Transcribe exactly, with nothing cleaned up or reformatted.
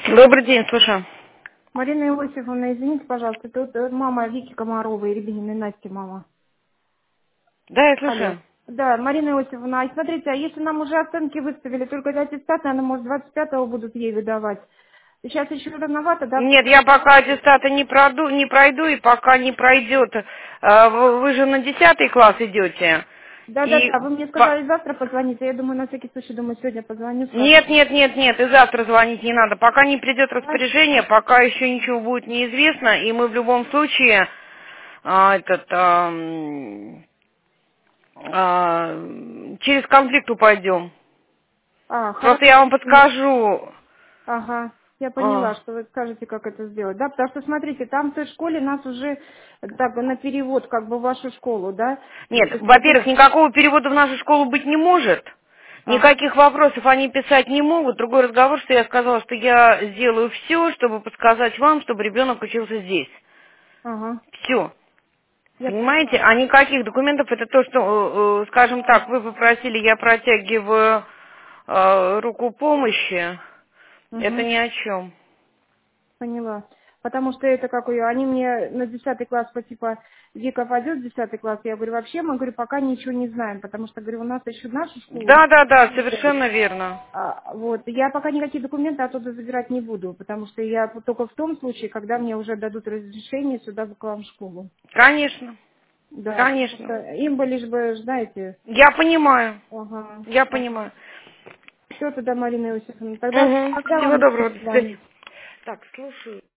Добрый день, слушаю. Марина Иосифовна, извините, пожалуйста, это вот, э, мама Вики Комаровой, Рябининой Насти мама. Да, я Алло. слушаю. Да, Марина Иосифовна, а смотрите, а если нам уже оценки выставили, только аттестаты, она, может, двадцать пятого будут ей выдавать. Сейчас еще рановато, да? Нет, я пока аттестаты не, проду, не пройду, и пока не пройдет. э, Вы вы же на десятый класс идете. И Да-да-да, вы мне по- сказали завтра позвоните, я думаю, на всякий случай, думаю, сегодня позвоню сразу. Нет, нет, нет, нет, и завтра звонить не надо. Пока не придет А? распоряжение, пока еще ничего будет неизвестно, и мы в любом случае а, этот, ам, а, через конфликт пойдем. А, Просто хорошо. я вам подскажу. Ага, я А. поняла, что вы скажете, как это сделать. Да, потому что, смотрите, там в той школе нас уже так на перевод, как бы в вашу школу, да? То Нет, есть во-первых, это... никакого перевода в нашу школу быть не может. Ага, Никаких вопросов они писать не могут. Другой разговор, что я сказала, что я сделаю все, чтобы подсказать вам, чтобы ребенок учился здесь. ага. Все. Я Понимаете? поняла. А никаких документов, это то, что, э, э, скажем так, вы попросили, я протягиваю э, руку помощи. Это Угу, ни о чем. поняла. Потому что это как ее, они мне на десятый класс по типа Вика пойдет в десятый класс, я говорю, вообще мы говорю, пока ничего не знаем, потому что говорю, у нас еще нашу школу. Да, да, да, совершенно верно. А, вот, я пока никакие документы оттуда забирать не буду, потому что я только в том случае, когда мне уже дадут разрешение сюда к вам в школу. Конечно. Да, потому Конечно. что им бы лишь бы, знаете, Я понимаю. ага, Я ага. понимаю. Все тогда, Марина Иосифовна, тогда Угу. когда Всего вам доброго, до свидания. звонить? Так, слушаю.